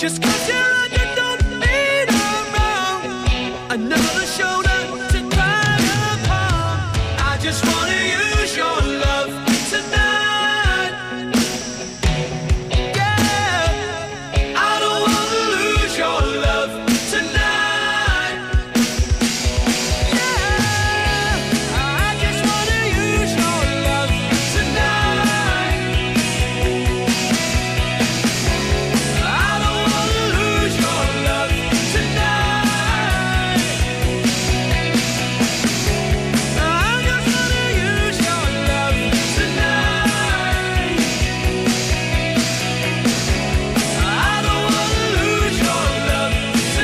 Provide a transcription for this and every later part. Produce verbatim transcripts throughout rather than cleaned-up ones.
Just 'cause you're under, don't mean I'm wrong. Another shoulder to cry upon. I just wanna use your love tonight. Yeah, I don't wanna lose your love tonight. Yeah, I just wanna use your love tonight. I don't wanna lose your love tonight. I just wanna use your love tonight. I don't wanna lose your love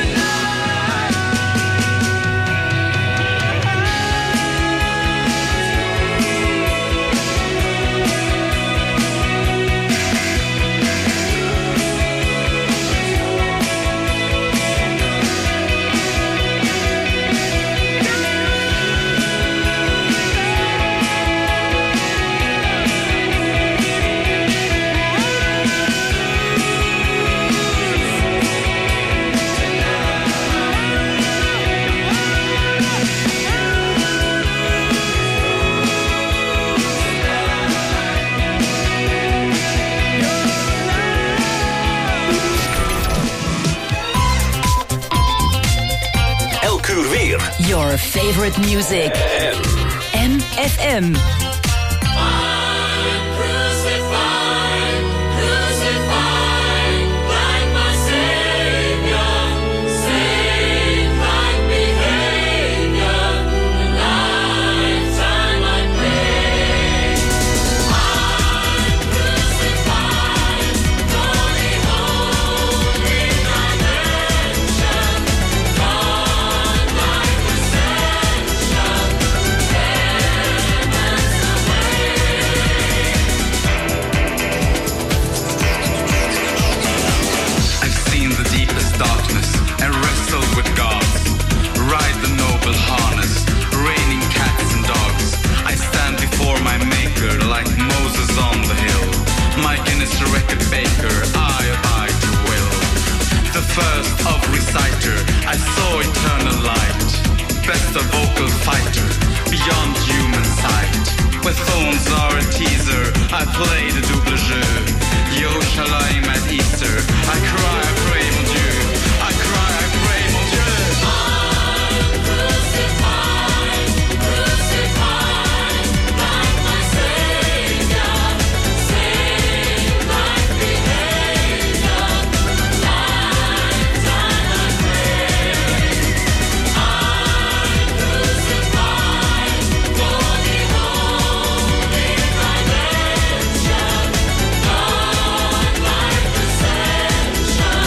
Elk uur weer. Your favorite music. M F M. I've seen the deepest darkness and wrestled with gods. Ride the noble harness, raining cats and dogs. I stand before my maker like Moses on the hill. My Guinness record baker, I abide your will. The first of reciter, I saw eternal light. Best of vocal fighter, beyond human sight. With phones are a teaser, I play the double jeu. Yerushalayim at Easter, I cry, I pray, mon Dieu. I cry, I pray, mon Dieu. I'm crucified, crucified, like my Savior, saved like behavior, lifetime I pray. I'm crucified for the holy redemption, God like ascension.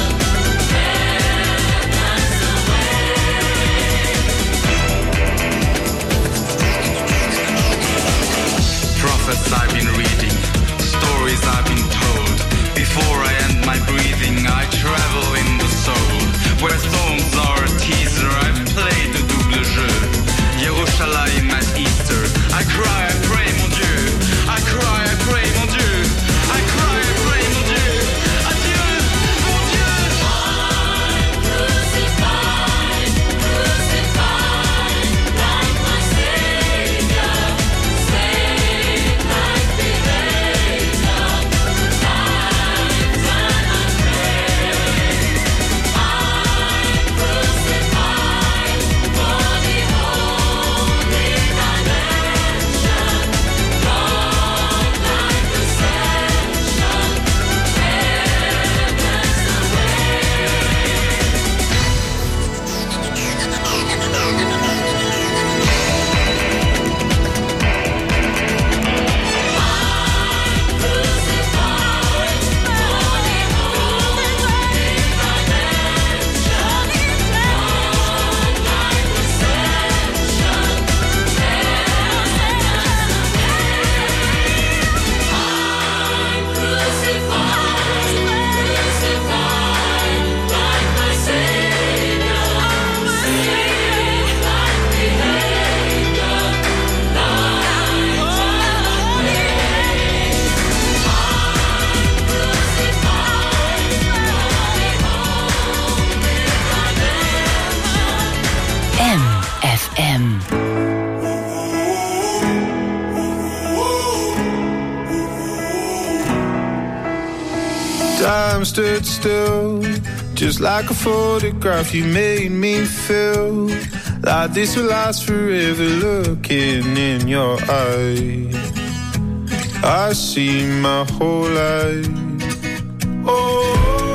Time stood still, just like a photograph. You made me feel like this will last forever. Looking in your eyes, I see my whole life. Oh,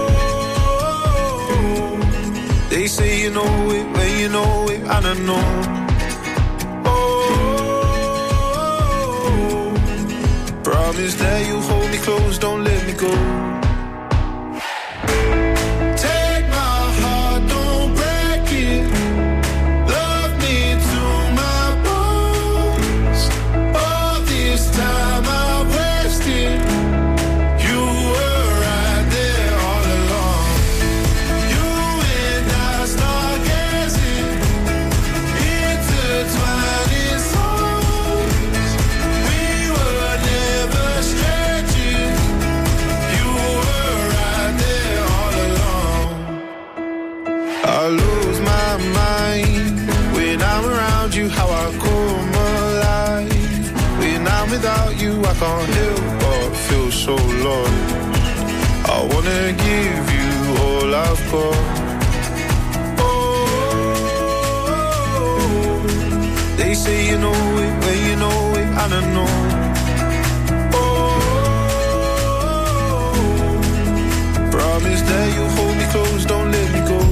they say you know it when you know it, and I know. Oh, promise that you hold me close, don't let me go. Without you, I can't help but feel so lost. I wanna give you all I've got. Oh, they say you know it when you know it, and I know. Oh, promise that you hold me close, don't let me go.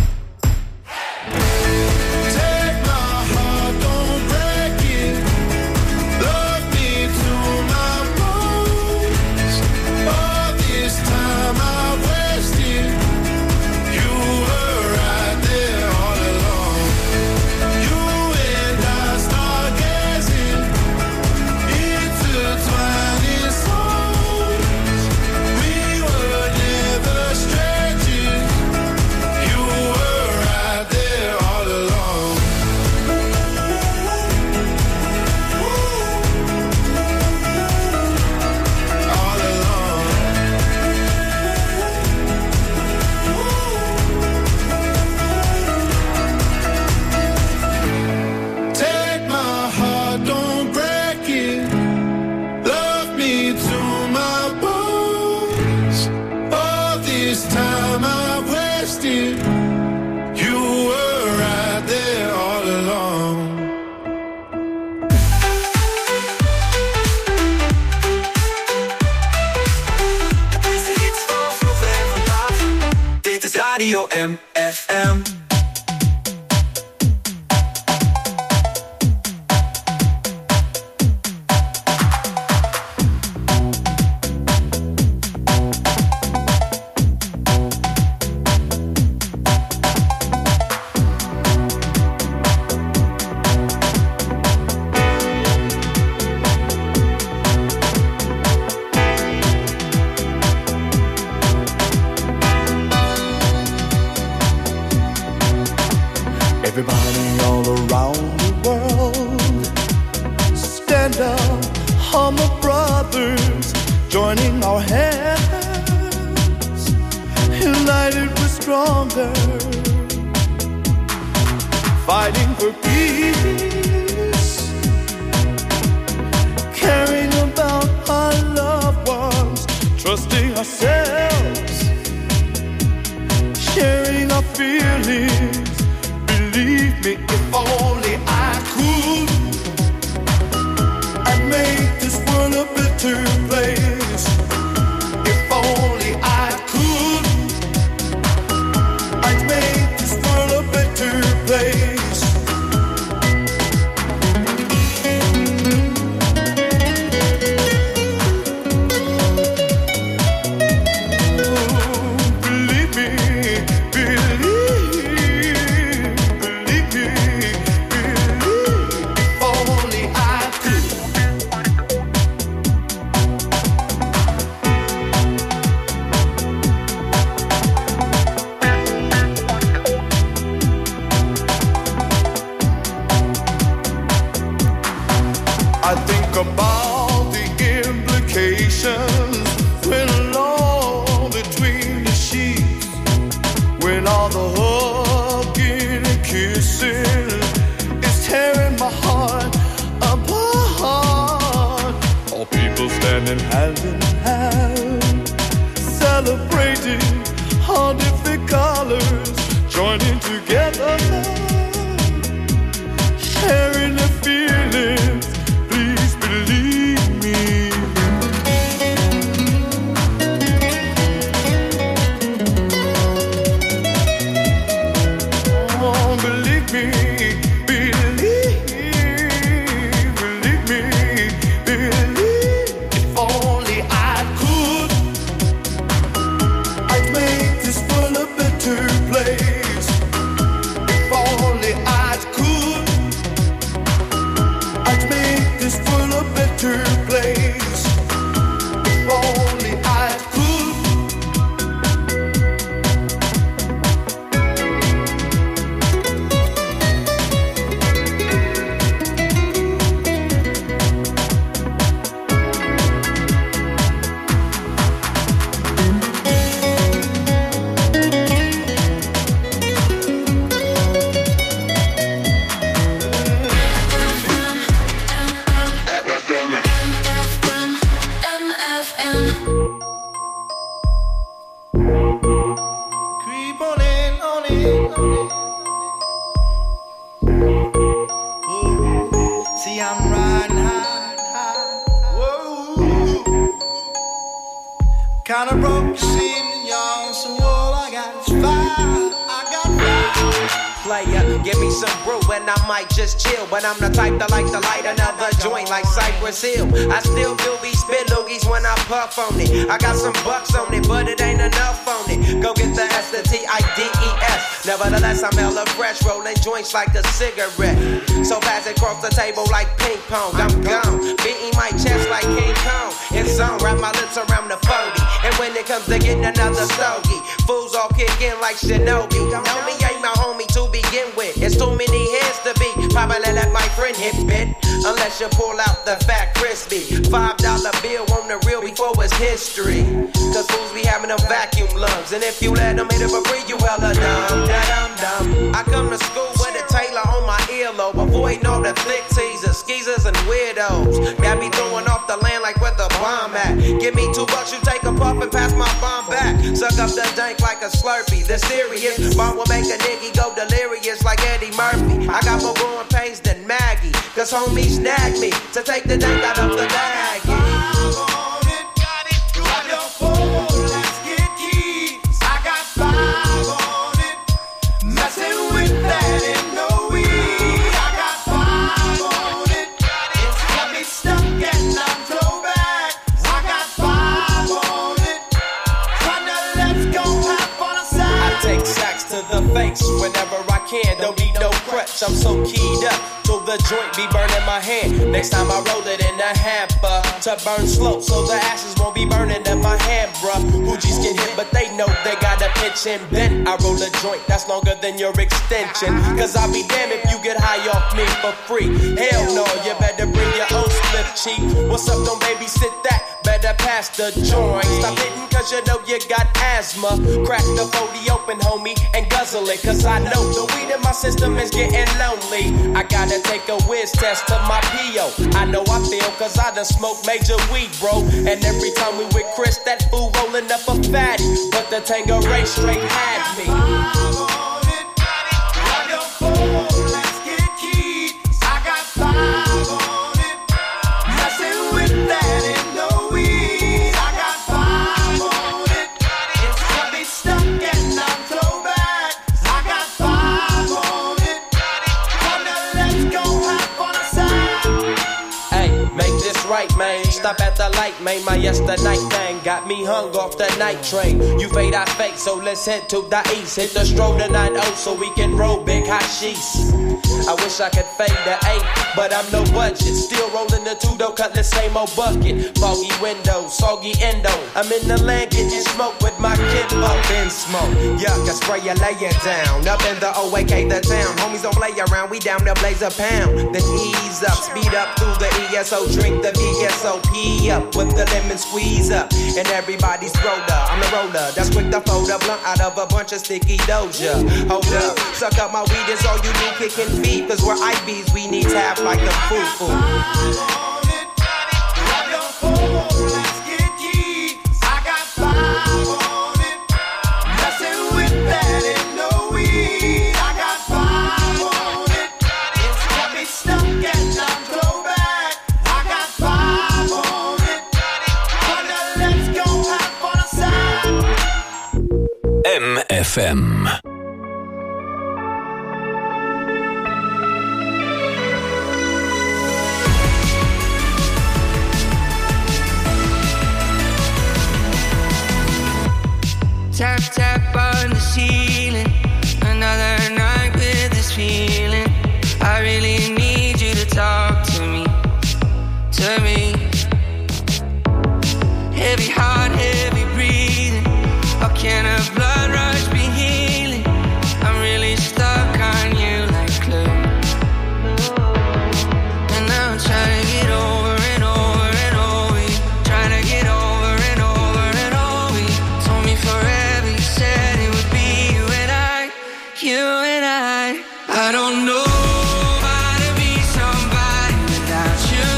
Radio M F M. Everybody all around the world, stand up, humble brothers, joining our hands, united we're stronger, fighting for peace, caring about our loved ones, trusting ourselves, sharing our feelings. Believe me, if only I could, I'd make this world a better place. If only I could, I'd make this world a better place. together, sharing the feelings. Please believe me. Oh, believe me, believe, believe me, believe. If only I could, I'd make this world a better place. If only I could, I'd make this world a better place. If only I could. Creep on in, on in, on in. Ooh. See, I'm riding high, high. Whoa. Kinda broke, you see me, y'all. So all I got is fire. I got fire. Player, give me some brew and I might just chill. But I'm the type that like to light another joint like Cypress Hill. I still do be spit loogies when I puff on it. I got some bucks on it, but it ain't enough on it. Go get the S, the T I D E S. Nevertheless, I'm hella fresh, rolling joints like a cigarette. So fast across the table like ping pong, I'm gone. Beating my chest like King Kong. It's on, wrap my lips around the forty. And when it comes to getting another stogie, fools all kick in like Shinobi. Know me ain't my homie to begin with. It's too many heads to be. Probably let my friend hit bit. Unless you pull out the fat crispy five dollar bill on the real before it's history. Cause fools be having them vacuum lungs. And if you let them hit it for free, you hella dumb, dumb, dumb. I come to school with a Taylor on my earlobe. Avoiding all the thick teasers, skeezers, and weirdos. Got me throwing off the land like where the bomb at. Give me two bucks, you take a puff and pass my bomb back. Suck up the dank like a Slurpee. The serious bomb will make a nigga go delirious like Eddie Murphy. I got more growing pains than Maggie. Cause homies snagged me to take the dank out of the bag. Whenever I can, don't need no crutch. I'm so keyed up till the joint be burning my hand. Next time I roll it in a hamper to burn slow, so the ashes won't be burning in my hand, bruh. Hoogies get hit, but they know they gotta pitch and bend. I roll a joint that's longer than your extension. Cause I'll be damned if you get high off me for free. Hell no, you better bring your own slip cheap. What's up, don't babysit that? Better pass the joint. Stop hitting cause you know you got asthma. Crack the forty open, homie, and guzzle it. Cause I know the weed in my system is getting lonely. I gotta take a whiz test to my P O. I know I feel cause I done smoked major weed, bro. And every time we with Chris, that fool rolling up a fatty. But the Tangeray straight had me. Right, man. Stop at the light, man. My yesterday thing got me hung off the night train. You fade, I fake, so let's head to the east. Hit the stroll tonight, oh, so we can roll big hot sheets. I wish I could fade the eight, but I'm no budget. Still rolling the two though, cut the same old bucket. Foggy windows, soggy endo. I'm in the land getting smoke with my kid. Up in smoke, yuck, I spray you, lay it down. Up in the O A K, the town. Homies don't play around, we down to blaze a pound. Then ease up, speed up through the E S O, drink the V S O P up with the lemon squeeze up. And everybody's roller, I'm the roller. That's quick to fold a blunt out of a bunch of sticky doja. Hold up, suck up my weed, is all you do, kicking feet. Cause we're I Bs, we need tap like the foo-foo. I M F M. Tap, tap on the ceiling. Another night with this feeling. I really need you to talk to me, to me. Heavy heart, heavy breathing. How can a blood rush be healing? I'm really stuck on you like glue. And now I'm trying to get over and over and over you. Trying to get over and over and over you. Told me forever, you said it would be you and I. You and I. I don't know how to be somebody without you.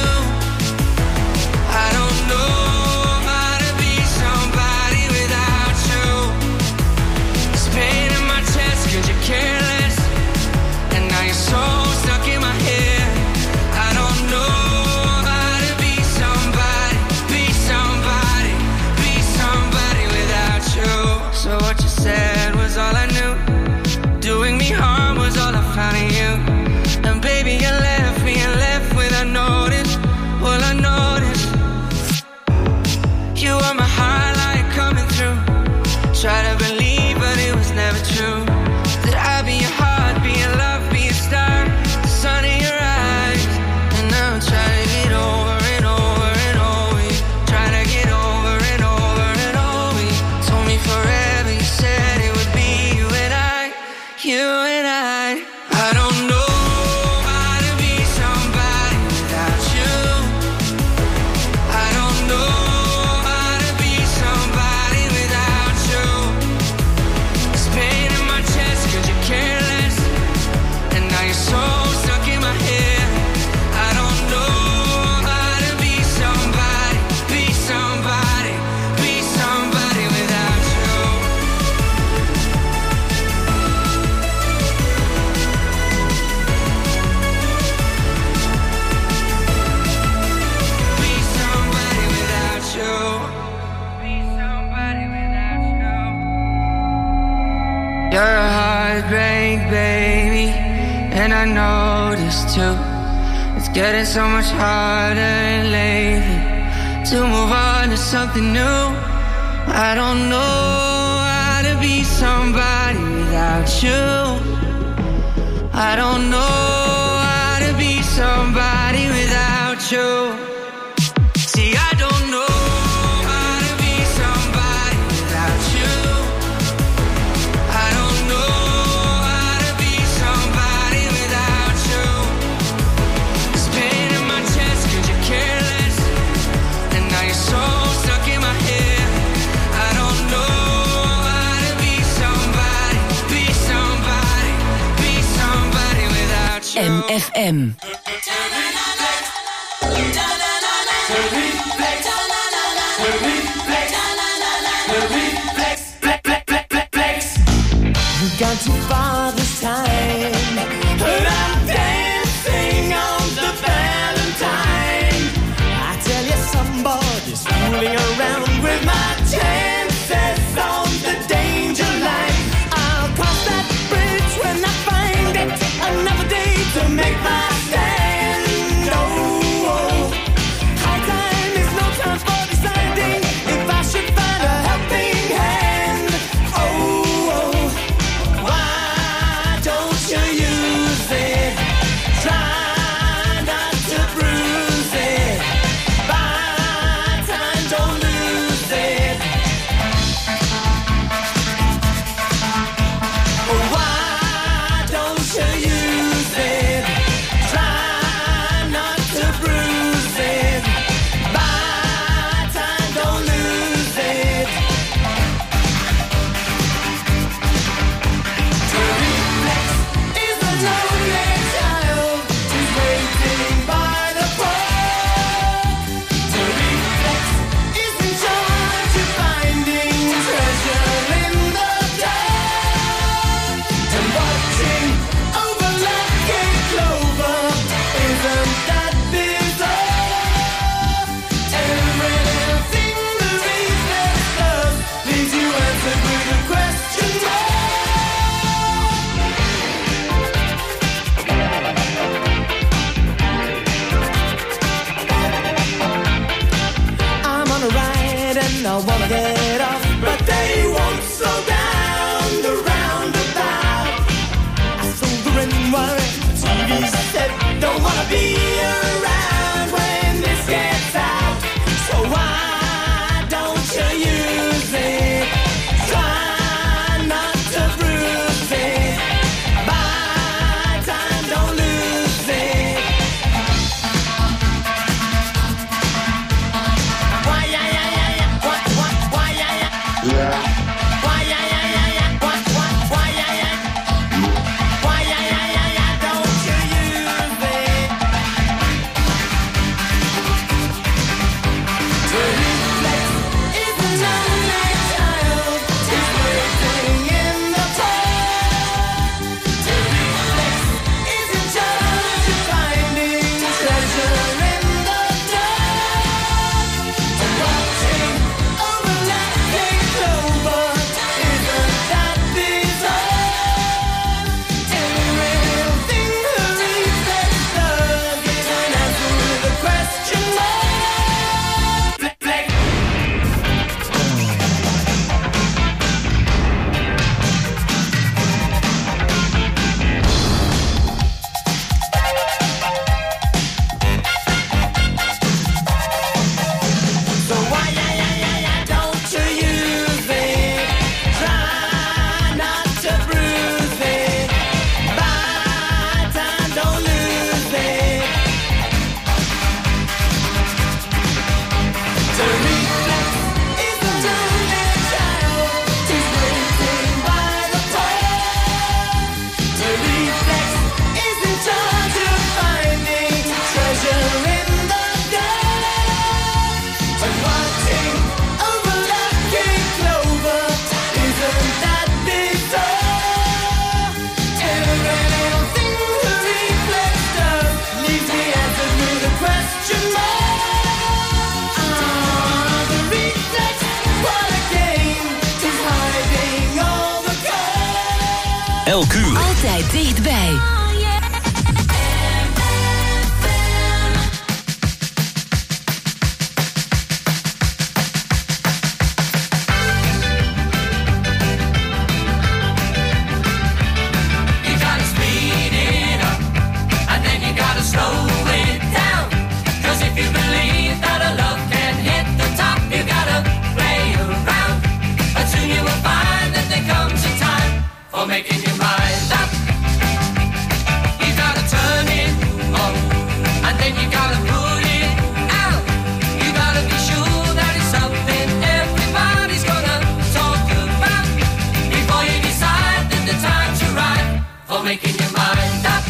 I don't know how to be somebody without you. It's pain in my chest 'cause you're careless, and now you're so stuck in my head. I don't know how to be somebody, be somebody, be somebody without you. So what you said was all I knew. Doing me harm was all I found in you. And baby, you left me and left without notice. Well, I noticed you were my highlight coming through. Try to believe, but it was never true. That I'd be your heart, be your love, be your star, the sun in your eyes. And now I'm trying to get over and over and over you. Trying to get over and over and over you. Told me forever, you said it would be you and I. You and I. I don't know how to be somebody without you. I don't know how to be somebody without you. It's pain in my chest 'cause you're careless, and now you're so stuck in my head. I don't know how to be somebody, be somebody, be somebody without you. Be somebody without you. Be somebody without you. You're a heartbreak, baby, and I know this too. It's getting so much harder lately to move on to something new. I don't know how to be somebody without you. I don't know how to be somebody without you. See, I don't know how to be somebody without you. I don't know how to be somebody without you. There's pain in my chest 'cause you're careless, and now you're so stuck in my head. I don't know how to be somebody, be somebody, be somebody without you. M F M. You've gone too far this time, but I'm dancing on the Valentine. I tell you, somebody's fooling around with my chances on the danger line. I'll cross that bridge when I find it. Another day to make my stand. Oh, high time is no time for deciding. head off, but they won't slow down the roundabout. I sold the red and wine, the T V set, don't wanna be around when this gets out. So why don't you use it? Try not to bruise it. Buy time, don't lose it. Why, yeah, yeah, yeah, yeah. What, what, why, yeah, yeah. Yeah. Why, yeah, yeah, yeah, yeah. What, what, why, yeah, yeah. Why, yeah, yeah, yeah, yeah. Don't you use it. To reflex is a lonely child. He's waiting in the cold. To reflex isn't just finding treasure in the dark. And watching overlapping clover isn't that bizarre. Every real thing the reflex does is an answer with a question mark. Flex, flex. So why, yeah, yeah, yeah, yeah, don't you use it? Try not to bruise it. Buy time, don't lose it. To reflex is a lonely child. He's waiting by the pole. To reflex is in charge of finding treasure in the dark. And watching overlapping clover isn't that bizarre. Every little thing the reflex does leaves me answered with a question mark. Ah, the reflex, what a game. He's hiding all the gold. Elk uur. Altijd dichtbij. You gotta speed it up, and then you gotta slow it down. 'Cause if you believe that a love can hit the top, you gotta play around. But soon you will find that there comes a time for making your mind up. You gotta turn it on, and then you gotta put it out. You gotta be sure that it's something everybody's gonna talk about before you decide that the time's right for making your mind up.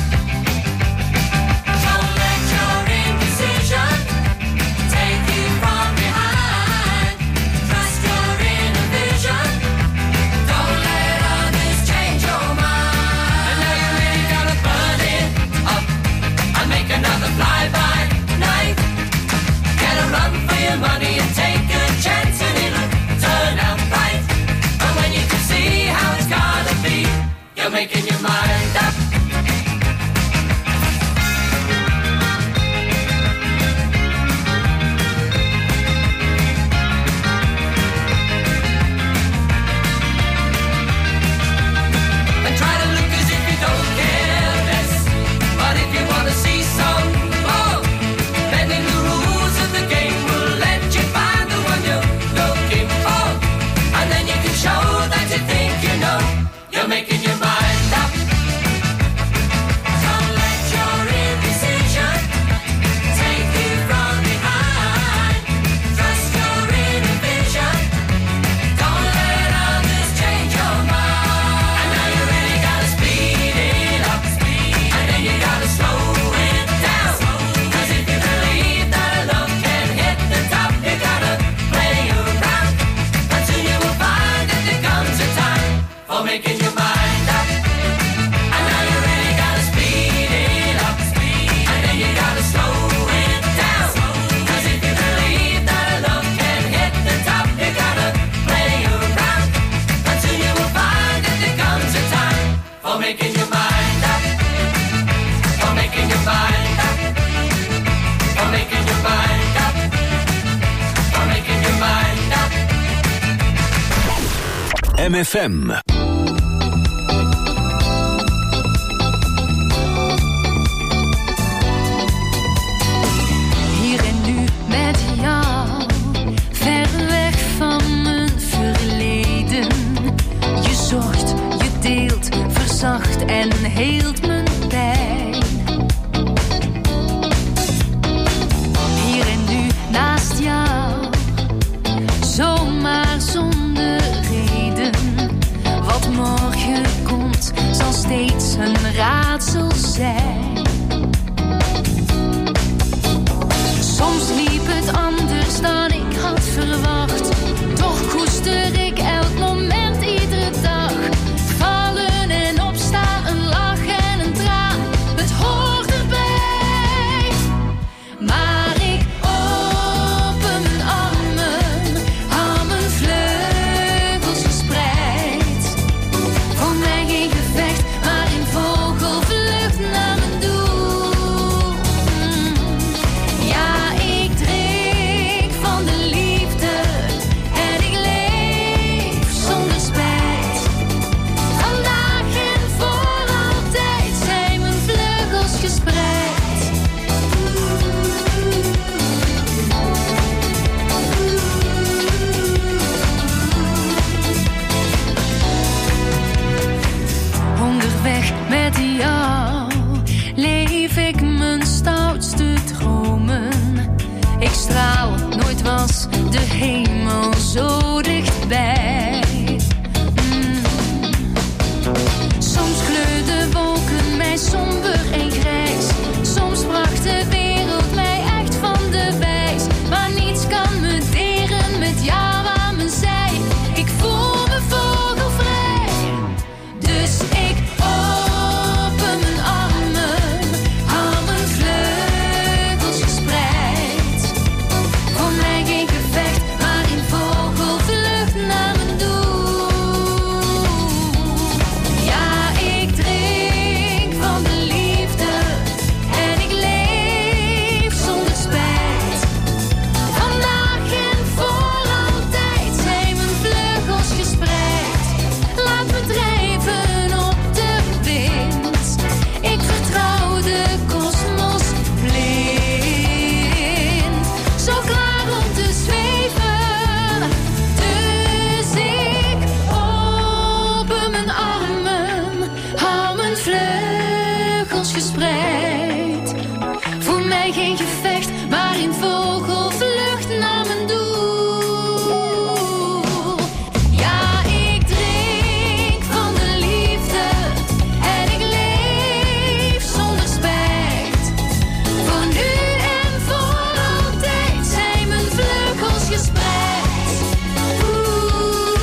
Don't let your indecision take you from behind. Trust your inner vision. Don't let others change your mind. And now you really gotta burn it up and make another fly-by night. Get a run for your money and take a chance and it'll turn out right. And when you can see how it's gotta be, you're making your mind up. M F M. Hier en nu met jou, ver weg van mijn verleden. Je zorgt, je deelt, verzacht en heelt mijn pijn. Hier en nu naast jou, zomaar zonder reden. Wat morgen komt, zal steeds een raadsel zijn. Soms liep het anders dan ik had verwacht. Toch koester ik elk moment, iedere dag. Vallen en opstaan, een lach en een traan. Het hoort erbij. Maar ik open mijn armen, hou mijn vleugels gespreid. Voor mij geen gevecht, maar in vogelvlucht naar mijn doel. Mm. Ja, ik drink van de liefde en ik leef zonder spijt. Vandaag en voor altijd zijn mijn vleugels gespreid. Onderweg met jou leef ik mijn stoutste dromen. Ik straal, nooit was de hemel zo dichtbij. Mm. Soms kleurden wolken mij somber en grijs. Soms bracht de wereld mij echt van de wijs. Maar niets kan me deren met jou aan mijn zij. Ik voel me vogelvrij. Dus ik open mijn armen, hou mijn vleugels gespreid. Voor mij geen gevecht, maar in vogelvlucht naar mijn doel. Ja, ik drink van de liefde en ik leef zonder spijt. Vandaag en voor altijd zijn mijn vleugels gespreid. Laat me drijven op de wind. Ik vertrouw de kosmos blind. Zo klaar om te zweven. Dus ik open mijn armen, hou mijn vleugels gespreid. Voor mij geen gevecht, maar in vogelvlucht naar mijn doel. Ja, ik drink van de liefde en ik leef zonder spijt. Voor nu en voor altijd zijn mijn vleugels gespreid. Oeh,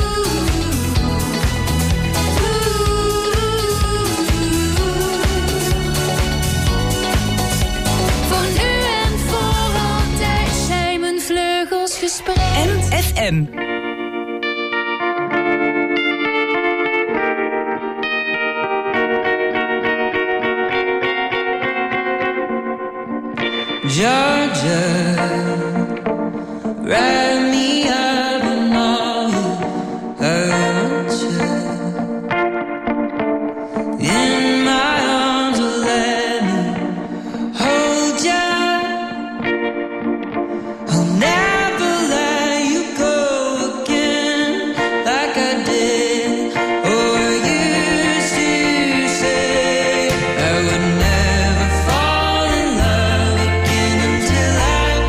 Voor nu en voor altijd zijn mijn vleugels gespreid. M F M. Georgia, write me up in all hurt you. In my arms, will let me hold you. I'll never let you go again like I did or used to say. I would never fall in love again until I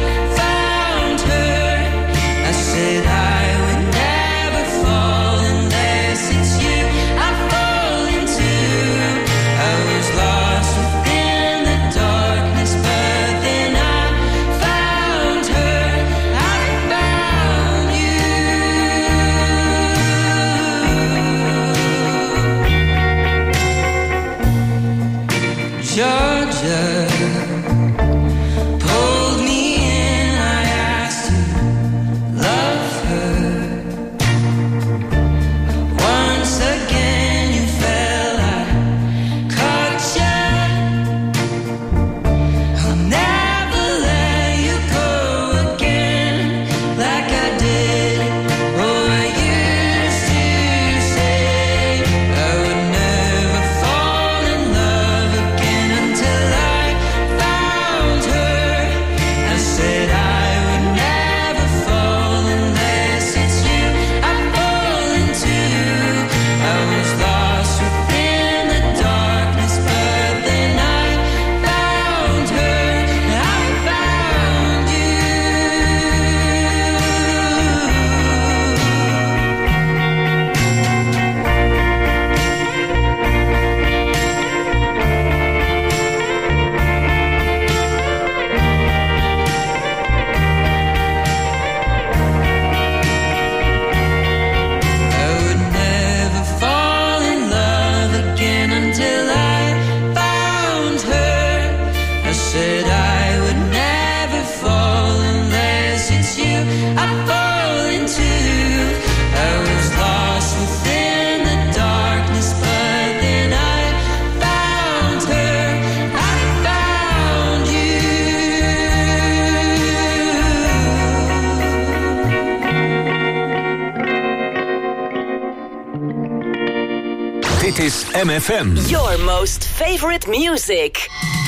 Dit is M F M. Your most favorite music.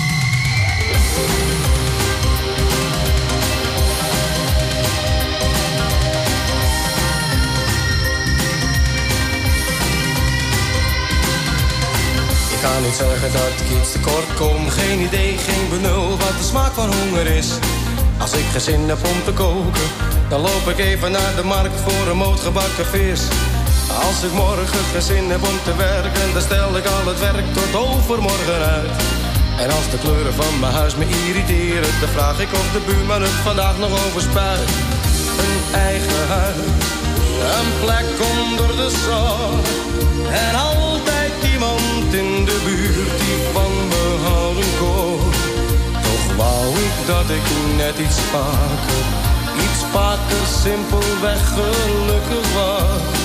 Ik kan niet zeggen dat ik iets tekort kom. Geen idee, geen benul wat de smaak van honger is. Als ik geen zin heb om te koken, dan loop ik even naar de markt voor een moot gebakken vis. Als ik morgen geen zin heb om te werken, dan stel ik al het werk tot overmorgen uit. En als de kleuren van mijn huis me irriteren, dan vraag ik of de buurman het vandaag nog overspuit. Een eigen huis, een plek onder de zon. En altijd iemand in de buurt die van me houden kon. Toch wou ik dat ik net iets vaker, iets vaker simpelweg gelukkig was.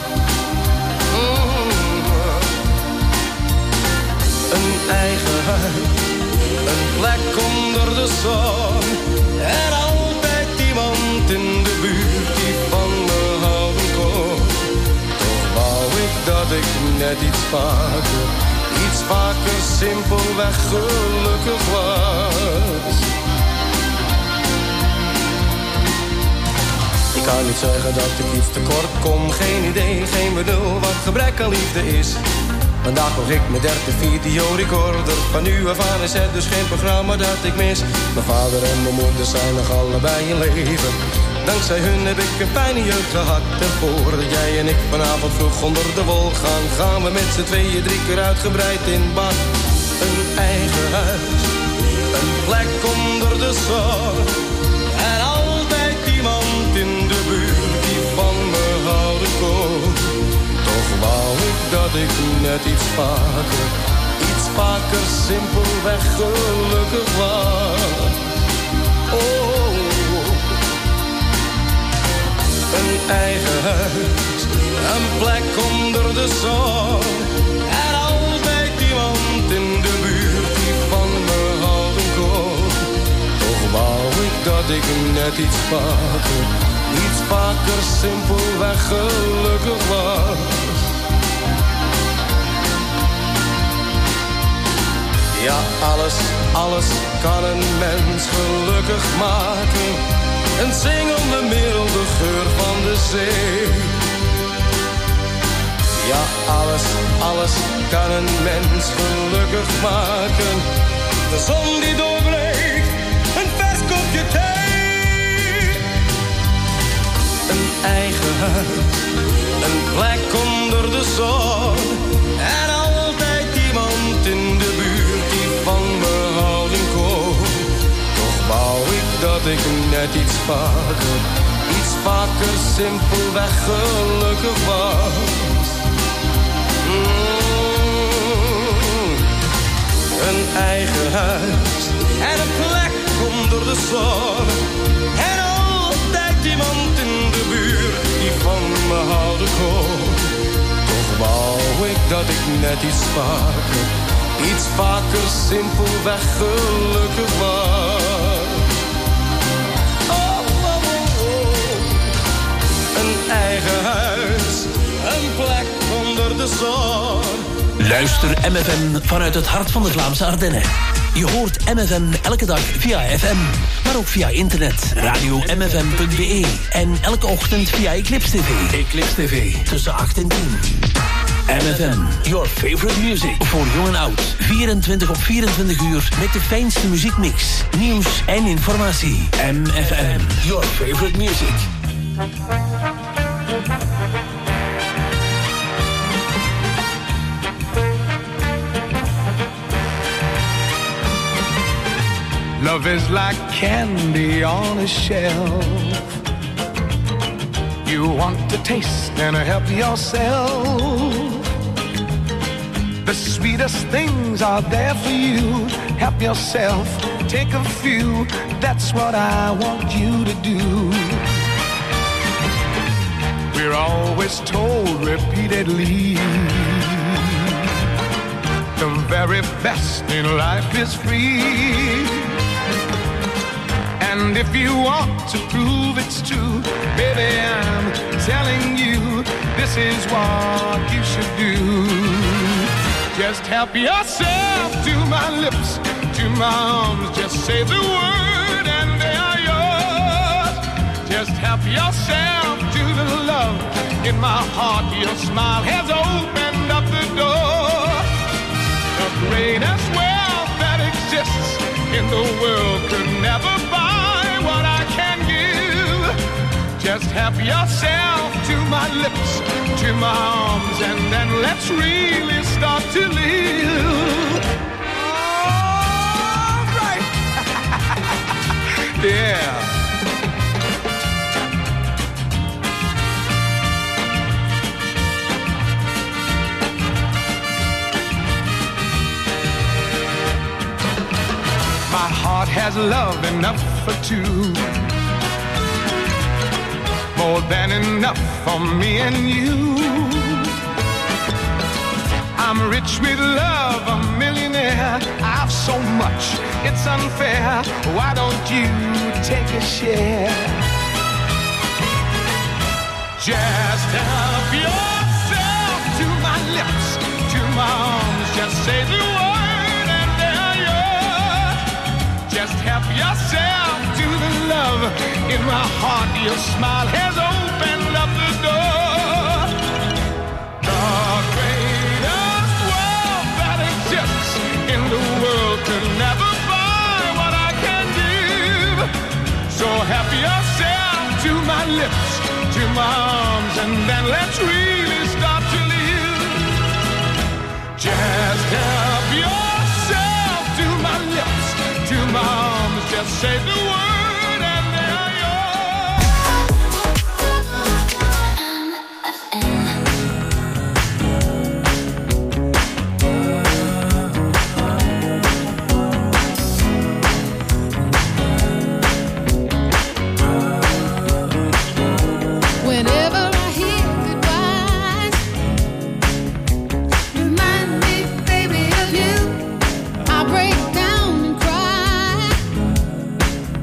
Een eigen huis, een plek onder de zon. En altijd iemand in de buurt die van me houden kon. Toch wou ik dat ik net iets vaker, iets vaker simpelweg gelukkig was. Ik kan niet zeggen dat ik iets tekort kom. Geen idee, geen bedoel wat gebrek aan liefde is. Vandaag hoor ik mijn derde videorecorder. Van nu af aan is het dus geen programma dat ik mis. Mijn vader en mijn moeder zijn nog allebei in leven. Dankzij hun heb ik een fijne jeugd gehad. En voordat jij en ik vanavond vroeg onder de wol gaan, gaan we met z'n tweeën drie keer uitgebreid in bad. Een eigen huis, een plek onder de zon. En altijd iemand in de buurt die van me houden kon. Toch wou ik dat ik net iets vaker, iets vaker simpelweg gelukkig was. Oh, een eigen huis, een plek onder de zon. En altijd iemand in de buurt die van me houden kon. Toch wou ik dat ik net iets vaker, iets vaker simpelweg gelukkig was. Ja, alles, alles kan een mens gelukkig maken. Een zingende milde geur van de zee. Ja, alles, alles kan een mens gelukkig maken. De zon die doorbreekt, een vers kopje thee. Een eigen huis, een plek onder de zon. En altijd iemand in de buurt die van me houden kon. Toch wou ik dat ik net iets vaker, iets vaker simpelweg gelukkig was. Mm, een eigen huis en een plek onder de zon. En altijd iemand in de buurt die van me houden kon. Toch wou ik dat ik net iets vaker, iets vaker simpelweg gelukkig was. Oh, oh, oh, oh. Een eigen huis, een plek onder de zon. Luister M F M vanuit het hart van de Vlaamse Ardennen. Je hoort M F M elke dag via F M, maar ook via internet, radio m f m punt b e en elke ochtend via Eclipse T V. Eclipse T V, tussen acht en tien. M F M, your favorite music. Voor jong en oud, vierentwintig op vierentwintig uur met de fijnste muziekmix, nieuws en informatie. M F M, your favorite music. Love is like candy on a shelf. You want to taste and help yourself. The sweetest things are there for you. Help yourself, take a few. That's what I want you to do. We're always told repeatedly the very best in life is free. And if you want to prove it's true, baby, I'm telling you, this is what you should do. Just help yourself to my lips, to my arms. Just say the word and they are yours. Just help yourself to the love in my heart. Your smile has opened up the door. The greatest wealth that exists in the world could never buy what I can give. Just help yourself to my lips, to my arms, and then let's really start to live. All right. Yeah. My heart has love enough for two, more than enough for me and you. I'm rich with love, a millionaire. I've so much, it's unfair. Why don't you take a share? Just help yourself to my lips, to my arms. Just say the word and they're yours. Just help yourself to the love in my heart. Your smile has opened up the door. The greatest wealth that exists in the world could never buy what I can give. So help yourself to my lips, to my arms, and then let's really start to live. Just help yourself to my lips, to my arms. Just say the word and they are Whenever I hear goodbyes, remind me, baby, of you. I break down and cry.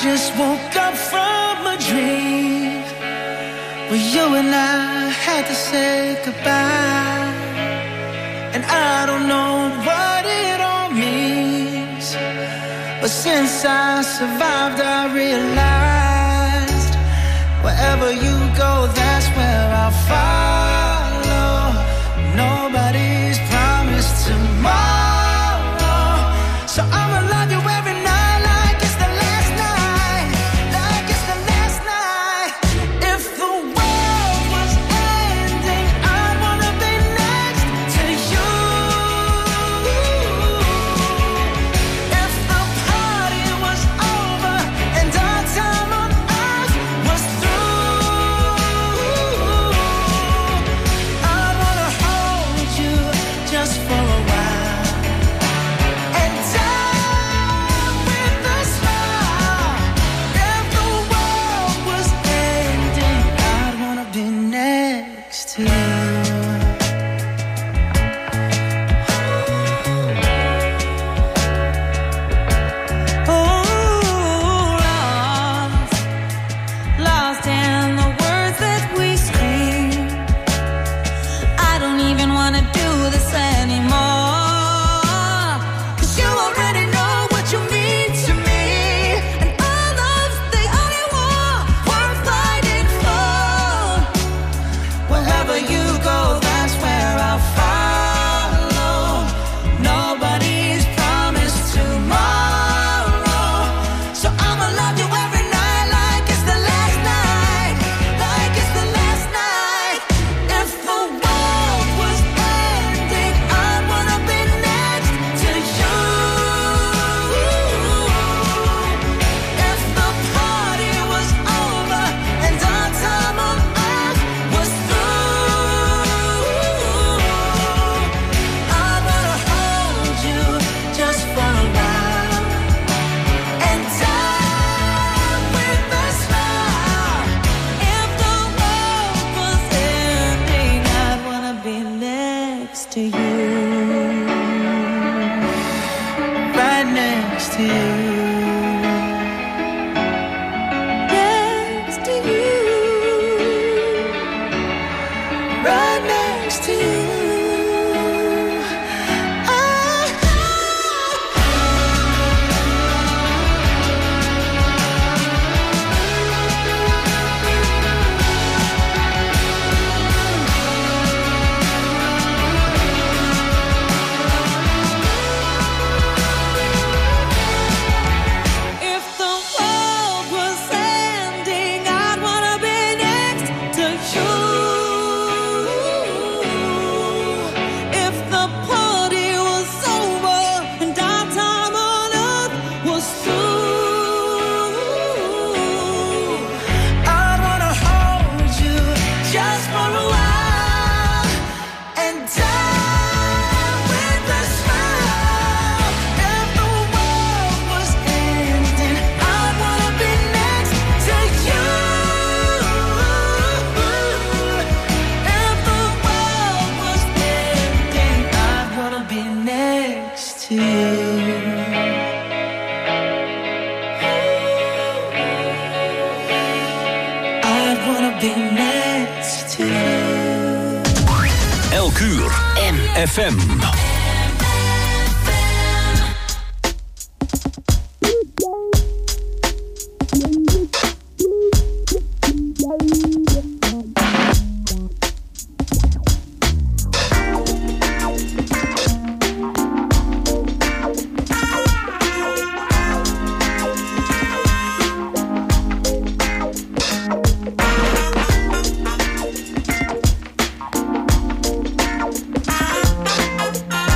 just woke up from a dream where you and I had to say goodbye. And I don't know what it all means, but since I survived I realized wherever you go, that's where I'll follow. Nobody's promised tomorrow, so I'ma love you every night like it's the last night, like it's the last night. If the world was ending, I'd wanna be next to you. If the party was over and our time on earth was through, I'd wanna hold you just for a while and die with a smile. If the world was ending, I'd wanna be next to you. Oh, lost, lost in the words that we scream. I don't even wanna do this anymore, 'cause you already know what you mean to me, and our love's the only war worth fighting for. Wherever you go, that's where I'll follow. Nobody's promised tomorrow, so I'ma love you every night like it's the last night, like it's the last night. If the world was ending, I'd wanna be next to you. If the party was over and our time on earth was through, I'd wanna hold you just for a while and die with a smile. If the world was ending, I'd wanna be next to you, right next to you, next to you, right next to you. If the world was ending, I'd wanna be next to you. If the party was over and our time on earth was through, I'd wanna hold you just for a while and die with a smile. If the world was ending, I'd wanna be next to you. If the world was ending, I'd wanna be next to you. I'd wanna be next to you. Elk uur F M. I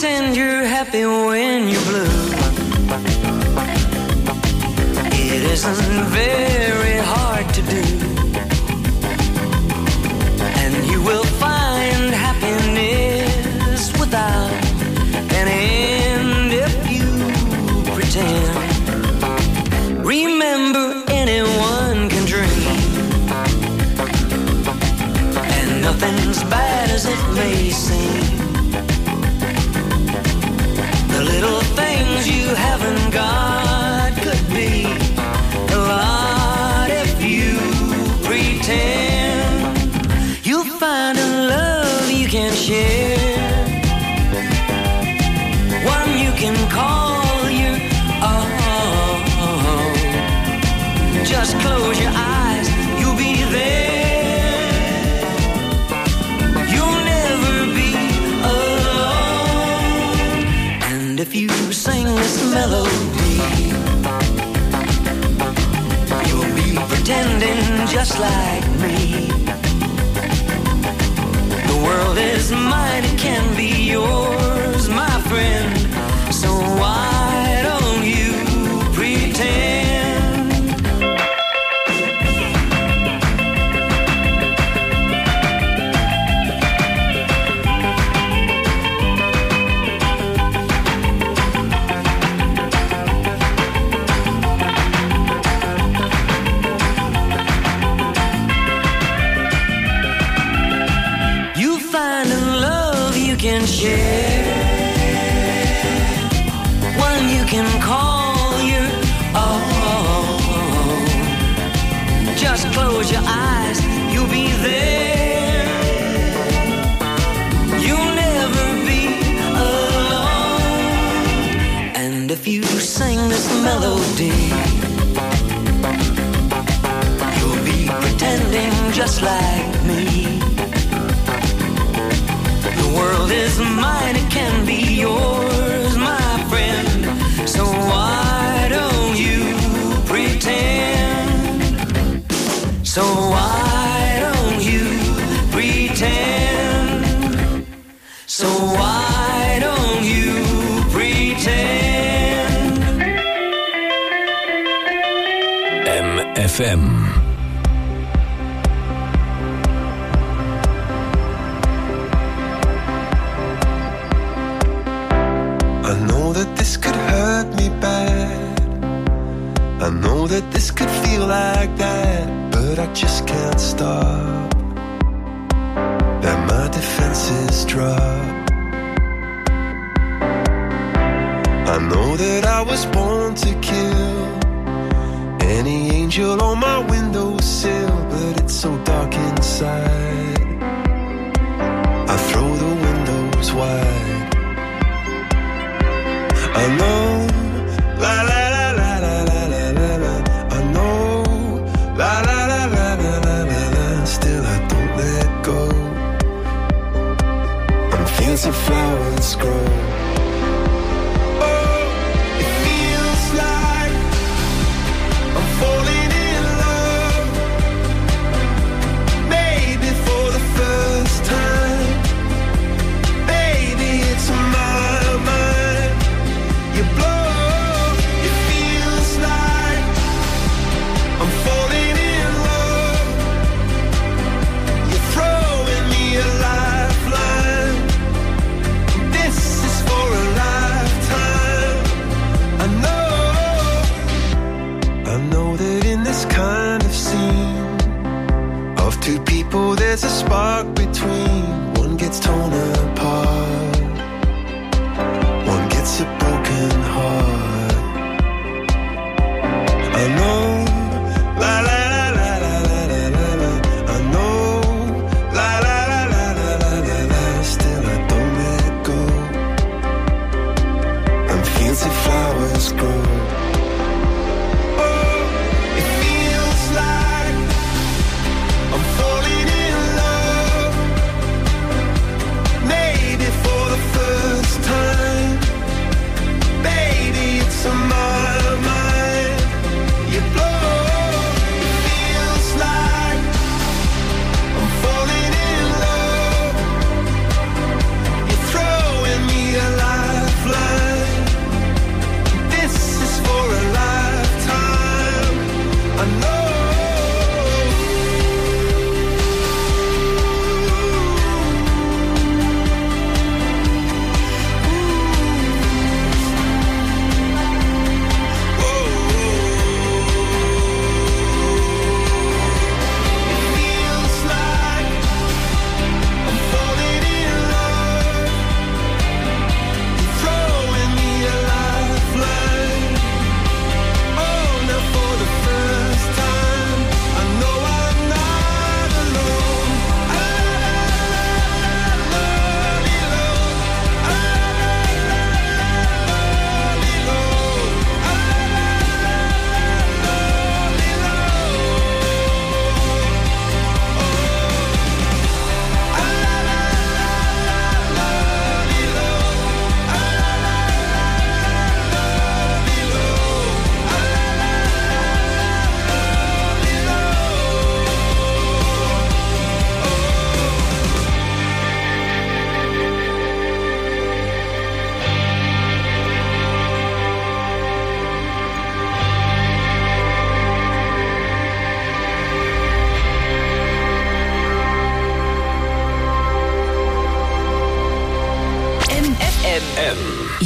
pretend you're happy when you're blue. It isn't very hard to do, and you will find happiness without an end if you pretend. Remember, anyone can dream, and nothing's bad as it may seem. The little things you haven't got could be a lot if you pretend. You'll find a love you can share, one you can call your own. Just close your eyes, you'll be there. You'll never be alone. And if you sing this melody, you'll be pretending just like me. The world is mine, it can be yours, my friend. So why don't you pretend? Can share, one you can call your own. Just close your eyes, you'll be there. You'll never be alone. And if you sing this melody, you'll be pretending just like me. The world is mine, it can be yours, my friend. So why don't you pretend? So why don't you pretend? So why don't you pretend? M F M. I know that this could hurt me bad. I know that this could feel like that, but I just can't stop. Let my defenses drop. I know that I was born to kill any angel on my windowsill, but it's so dark inside. I throw the windows wide. I know, la la la la la la la la la. I know, la la la la la la la la. Still I don't let go. And fields of flowers grow. Oh, it feels like I'm falling in love. Maybe for the first time. Baby, it's my mind. You blow, it feels like I'm falling in love. You're throwing me a lifeline. This is for a lifetime. I know, I know that in this kind of scene of two people there's a spark between. One gets torn apart, one gets a broken heart. I know, la la la la la la la la la. I know, la la la la la la la la. Still I don't let go. And fields of flowers grow. Oh, it feels like I'm falling in love.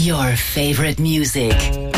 Your favorite music.